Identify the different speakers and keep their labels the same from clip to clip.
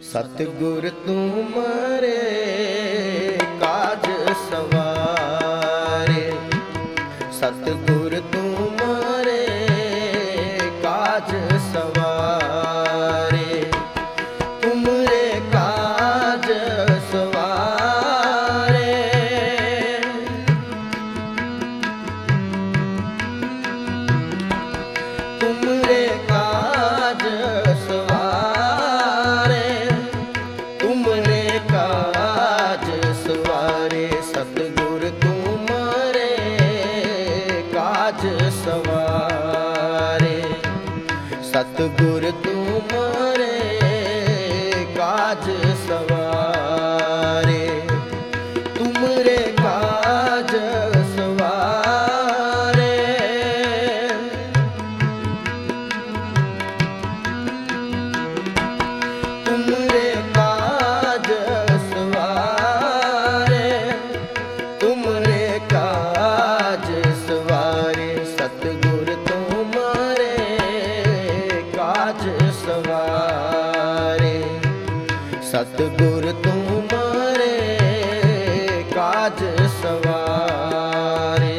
Speaker 1: सतगुर तुम्हारे काज सवारे, सतगुर तुम्हारे काज सवारे, तुमरे काज सवारे। तुमरे काज सवारे, तुमरे काज सवारे, सतगुर तुम्हारे काज सवारे, सतगुर तुम्हारे काज सवारे, तुमरे काज सवारे। तुमरे काज सवारे, तुमरे काज सवारे, सतगुर तुम्हारे काज सवारे, सतगुर तुम्हारे काज सवारे।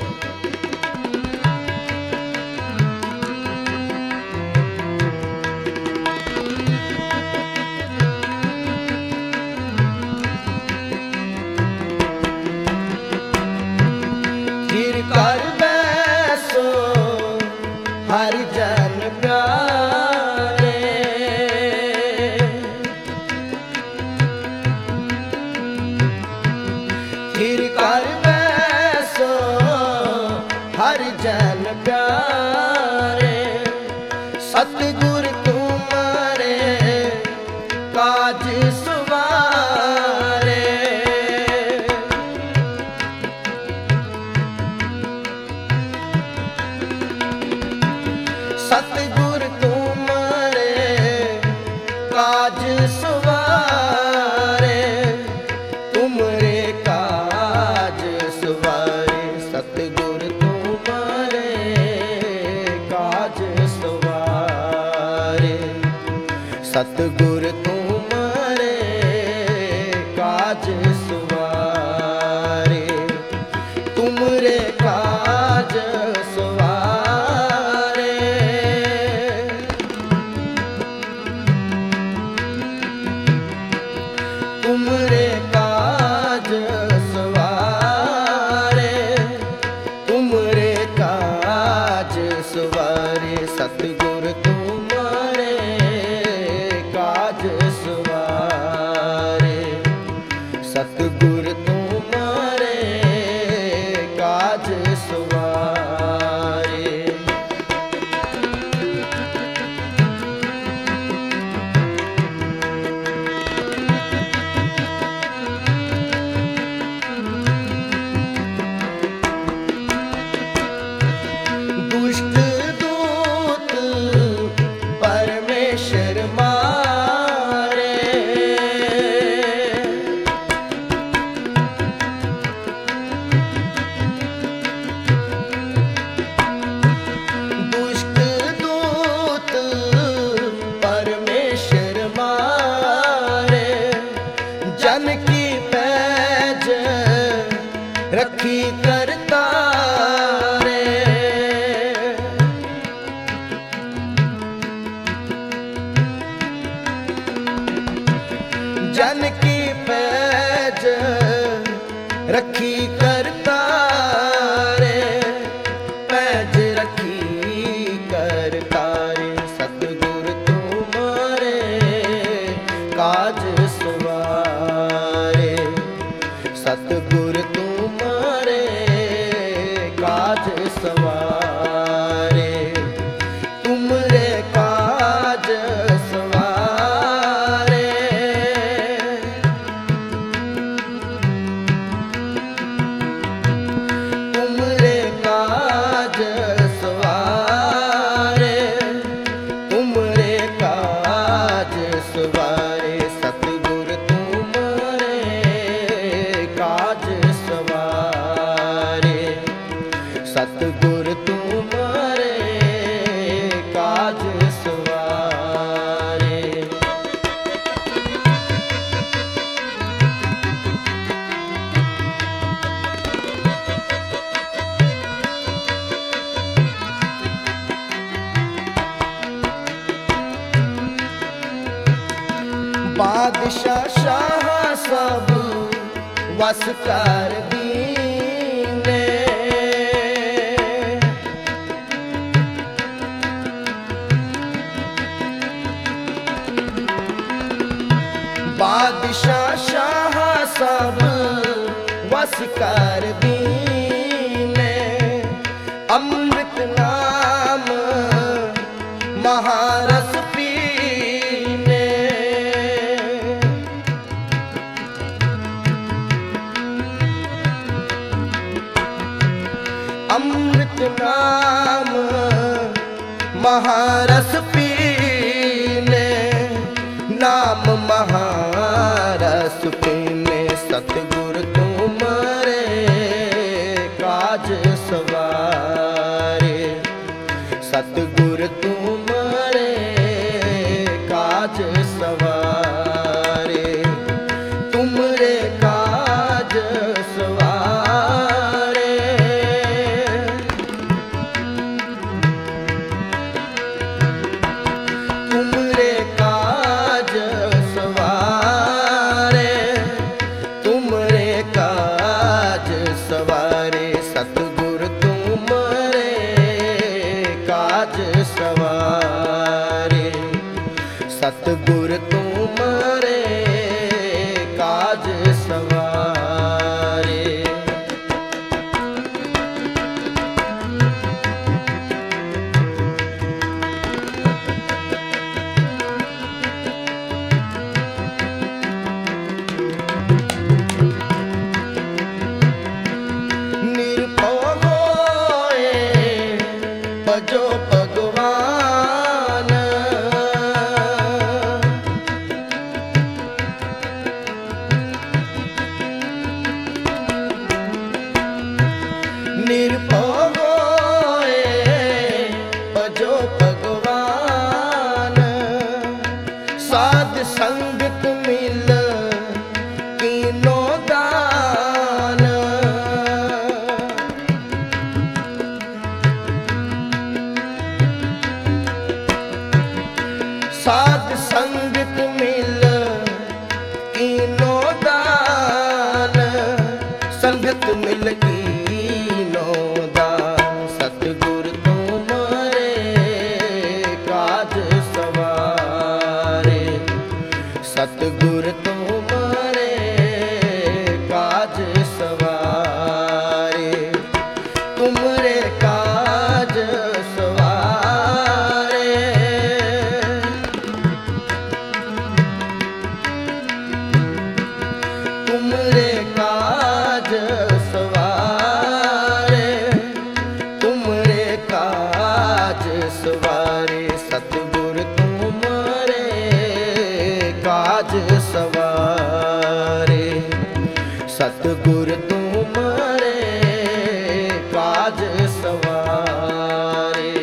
Speaker 1: फिर कर बैसो हर जन प्यारे, फिर कर बैसो हर जन प्यारे, सतगुर तुम्हारे काज सवारे। सतगुर तुम्हारे काज सवारे, तुमरे काज सवारे, सतगुर तुम्हारे काज सवारे, सतगुर तुम्हारे काज सवारे, तुमरे काज सवारे। तुमरे काज सवारे, तुमरे काज सवारे, सतगुर तुम्हारे काज सवारे, सतगुर तुम्हारे काज सवारे। दुष्ट दूत परमेश्वर मारे, दुष्ट दूत परमेश्वर मारे, जन की पैज रखी करतारे। जन की पैज रखी करतारे, पैज रखी करतारे, सतगुर तुम्हारे काज सवारे, सतगुर तुम्हारे काज सवारे, तुमरे काज सवारे। बादशाह शाह सब वस कर दीने। बादशाह शाह सब वस कर दीने। अमृत नाम महारस पीने। अमृत नाम महारस पीने। नाम महारस पीने। सतगुर तुम्हारे काज सवारे। सतगुर तुम्हारे काज सवारे। तुमरे काज सवारे। तुमरे काज सवारे। तुमरे काज सवारे। सतगुर तुम्हारे काज सवारे। सतगुर तुम्हारे काज सवारे। निरभव होए भजो भगवान। निरभव होए भजो भगवान। साध संगत मिल कीनो दान। साध संगत मिल कीनो दान। संगत मिल कीनो दान। सतगुर तुम्हारे काज सवारे। सतगुर तुम्हारे काज सवारे। तुमरे काज सवारे। तुमरे काज सवारे। तुमरे काज सवारे। सतगुर तुम्हारे काज सवारे। सतगुर तुम्हारे काज सवारे।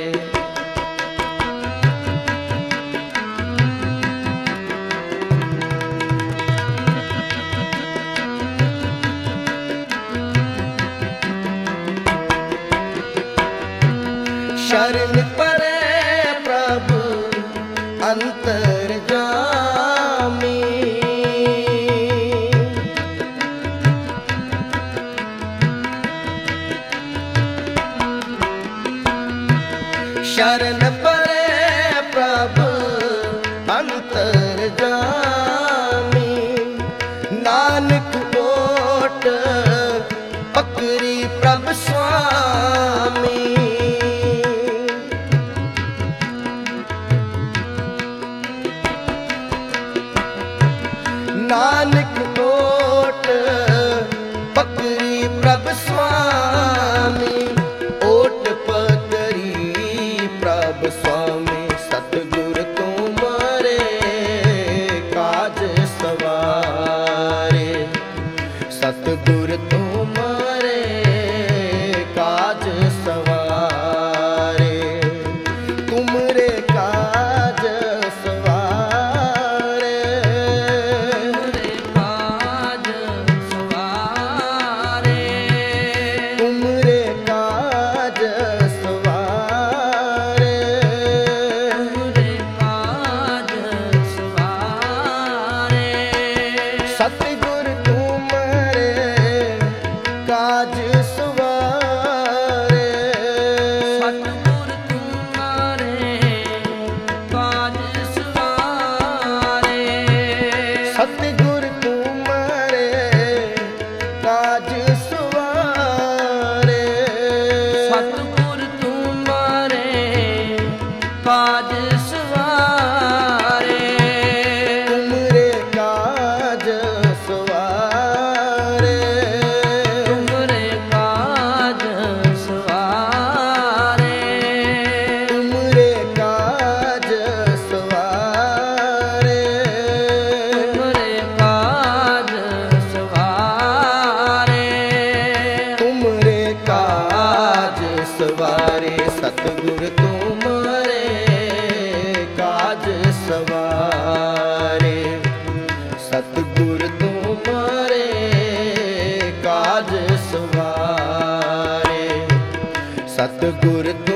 Speaker 1: शरण परे प्रभु अंतर जामी। शरण परे प्रभु अंतर जामी। नानक ओट पकड़ी प्रभु स्वामी। नानक ओट पकड़ी प्रभु स्वामी। ओट पकड़ी प्रभु स्वामी। सतगुर तुम्हारे काज सवारे। सतगुर तुम्हारे काज सवारे। तुमरे काज सवारे। ਸਵਾਰੇ ਸਤਿਗੁਰ ਤੁਮਾਰੇ ਕਾਜ ਸਵਾਰੇ ਸਤਿਗੁਰ ਤੁਮਾਰੇ ਕਾਜ ਸਵਾਰੇ ਸਤਿਗੁਰ